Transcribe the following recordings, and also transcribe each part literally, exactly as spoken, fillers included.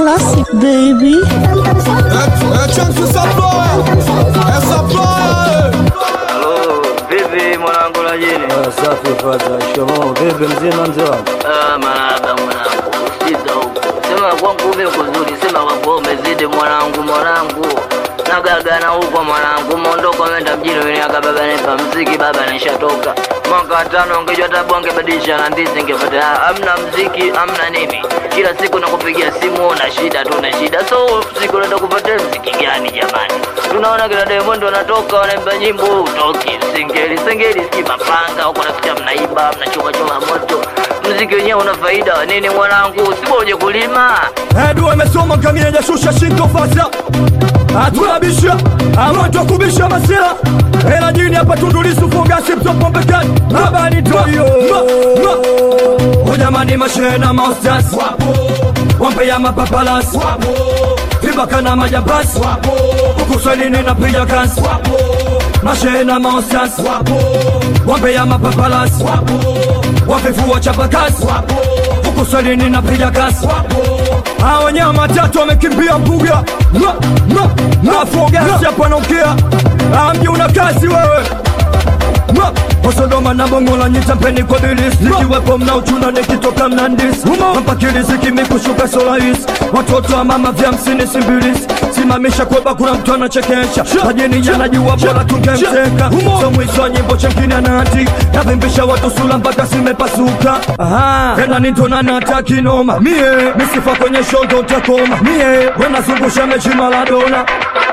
classic, baby. É chance de saploya, é saploya. Hello, vipi mwanangu la jini? Ah, safi fata, shomo, vipi mzima mzee wangu? Ah, marahaba mwanangu, usiza huko. Sema kwangu ume kuzuri, sema kwako umezidi mwanangu mwanangu. Nagagana huko mwanangu, mondoko wenda mjini winiaka baba nipa mziki baba nishatoka. Mwaka tano ungejua tabu angebadilisha na ndizi ingepata. Amna mziki, amna nini. Kila siku nakupigia simu una shida tu na shida. So siku naenda kupata mziki gani jamani? Tunaona kila Diamond wanatoka wanaimba nyimbo utoki. Singeli, singeli siki mapanga huko naficha mnaiba, mnachoma choma moto. Mziki wenyewe una faida nini mwanangu? Usiboje kulima. Edu amesoma kamia jashusha shinto fasa. Atulabisha, amoto kubisha masira. Hela jini hapa tundulisu funga sipto pombe kani. Mabani toyo. Ujamani mashena maustas. Wampe ya mapapalas. Vibaka na majabas. Ukusalini na pija kasi. Mashena maustas. Wampe ya mapapalas. Wafifuwa chapakas. Ukusalini na pija kasi. Hao nyama tatu wamekimbia mbuga. Ma, ma, ma fogasi hapa naongea. Amji una kazi wewe. Ma, Osodoma na bongo la nyita mpeni kwa bilis. Nikiwepo mna uchuna nikitoka mnandis. Mpakili ziki mikushuka solais. Watoto wa mama vya msini simbilis. Simamisha kweba kuna mtu anachekesha. Majini yanajua bora tungemteka. So mwisho nyimbo chengine anati. Navimbisha watu sula mpaka simepasuka. Hena nitona nataki noma. Mie, misifa kwenye shondo utakoma. Mie, wena zungusha mechi Maradona.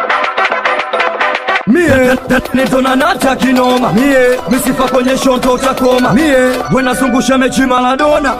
Mie, nitona nataki noma. Mie, misifa kwenye shondo utakoma. Mie, wena zungusha mechi Maradona.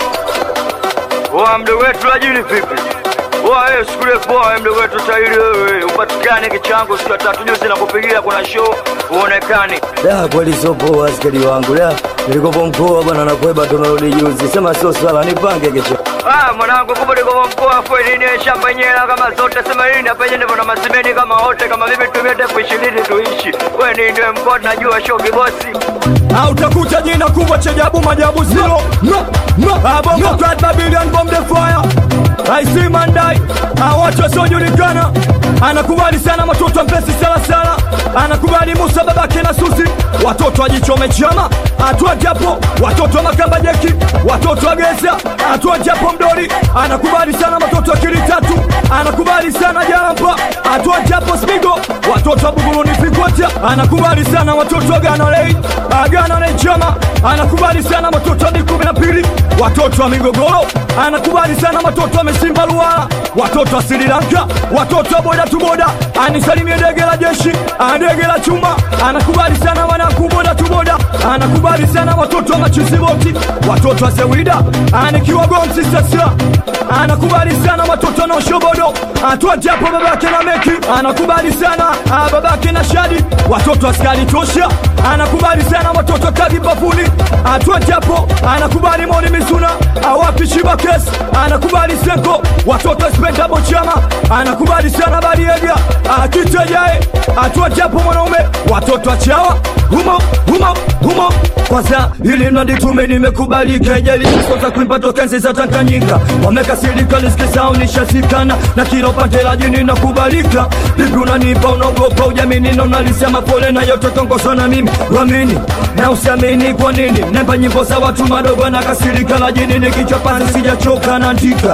Wa mdogo wetu la jini vipi? Wa eh shukule poa mdogo wetu tairi wewe. Upatikane kichango siku tatu juzi na kupigia kuna show uonekane. Da kweli sopo askari wangu da. Nilikopo mkoa bwana na kweba tumerudi juzi. Sema sio swala nipange kesho. Ah mwanangu kumbe niko mkoa kwa nini shamba nyela kama zote sema nini hapa nje na masimeni kama wote kama vipi tumete elfu ishirini tuishi. Wewe ni ndio mkoa najua show kibosi. Au utakuta jina kubwa cha jabu majabu zero. No, no. Abongo Clad Babylon bomb the fire. I see Mandai. Watu wasiojulikana. Anakubali sana watoto mpesi sala sala. Anakubali Musa babake na Susi. Watoto wajichome chama. Atua japo. Watoto makamba jeki. Watoto wa Geza. Atua japo mdori. Anakubali sana watoto wa kili tatu. Anakubali sana Jarampa. Atua japo Smigo. Watoto wa Buguluni Fikwatia. Anakubali sana watoto wa Gana Lei. Agana Lei chama. Anakubali sana watoto wa Mikumi na Pili. Watoto wa Migogoro. Anakubali sana watoto wa Mesimba Luala. Watoto wa Sri Lanka. Watoto wa Boda Tuboda. Anisalimie dege la jeshi. Andege la chuma. Anakubali sana wanaku Boda Tuboda. Anakubali sana watoto wa Machisiboti. Watoto wa Sewida. Anikiwa Gomsi sasa. Anakubali sana watoto na Shobodo. Atua japo babake na Meki. Anakubali sana babake na Shadi. Watoto wa Skali Tosha. Anakubali sana watoto Kadi Bafuni. Atua japo anakubali Moni Misuna. Awapi Shiba Kes. Anakubali Senko. Watoto Spenda Bochama. Anakubali sana Bariega. Akitejae. Atua japo mwanaume. Watoto wa Chawa. Humo, humo, humo. Kwanza ili mnadi tume nimekubali kejeli. Sota kuimba tokenzi za Tanganyika. Wamekasirika lisikisa unishasikana. Na kila upande la jini na kubalika. Bibi unanipa unagopa ujamini. Na unalisema pole na yote tongoso na mimi. Wamini na usiamini kwa nini. Nemba nyimbo za watu madogo na kasirika la jini. Nikichwa panzi sijachoka na andika.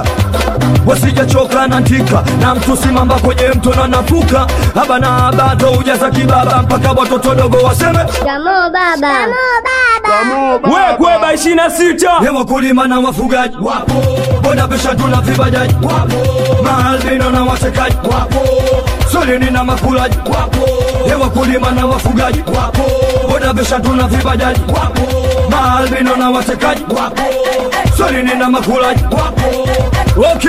Wasijachoka na andika. Na mtu simamba kwenye mto na nafuka. Haba na haba to ujaza kibaba. Mpaka watoto dogo waseme Kamo baba Kamo baba We kweba ishirini na sita. Hewa kulima na wafugaji wapo. Boda pesha tuna vibajaji wapo. Maalbino na watekaji wapo. Solini na makulaji wapo. Hewa kulima na wafugaji wapo. Boda pesha tuna vibajaji wapo. Maalbino na watekaji wapo. Solini na makulaji wapo. Okay.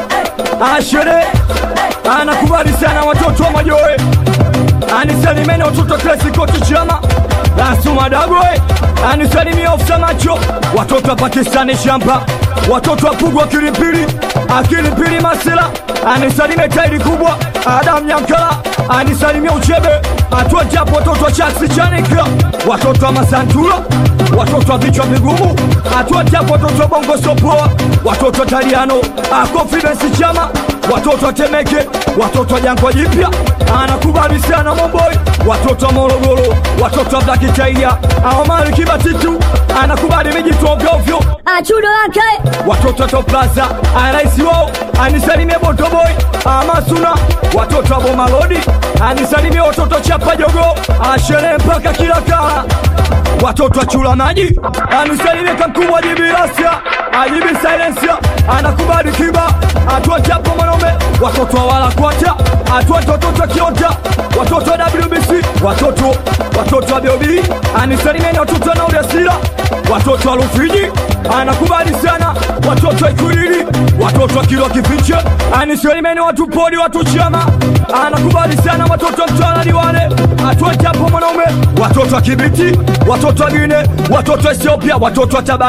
Ashere anakubali sana watoto wa Majoe. Anisalimene watoto klasiko kichama. Asuma Dagoe. Anisalimie ofisa macho. Watoto wa Pakistani Shampa. Watoto wa Pugu wa Kilimpili. Akilimpili Masila. Anisalimie tairi kubwa Adam Nyankala. Anisalimie Uchebe. Atua japo watoto wa Chasi Chanika. Watoto wa Masantula. watoto wa vichwa vigumu, atuati hapo watoto wa bongo sopoa, watoto wa Taliano, confidence chama, watoto wa Temeke, watoto wa Jango Jipya, anakubali sana Momboy, watoto wa Morogoro, watoto wa Black Tiger, Omari Kibatitu, anakubali miji tuovyo, achudo wake, watoto wa Top Plaza, anaisi wao, anisalimie Boto Boy, Amasuna, watoto wa Bomalodi, anisalimie watoto Chapa Jogo, ashere mpaka kila kala, watoto wa Chula Maji, anisalimie Kamkubwa Jibirasia, Ajibi Silencia, anakubali Kiba, atua Chapo Mwanaume, watoto wa Wala Kwata, atua watoto wa Kiota, watoto wa W B C, watoto, watoto wa B O B, anisalimie watoto wa Nauriasila, watoto wa Rufiji, anakubali sana, watoto wa Ikulili, watoto wa Kilo Kifiche, anisalimie watu podi, watu chama, anakubali sana, watoto wa Mtwara Liwale, atua Chapo Mwanaume, watoto wa Kibiti, watoto wa Gine, watoto wa Ethiopia, watoto wa Tabari.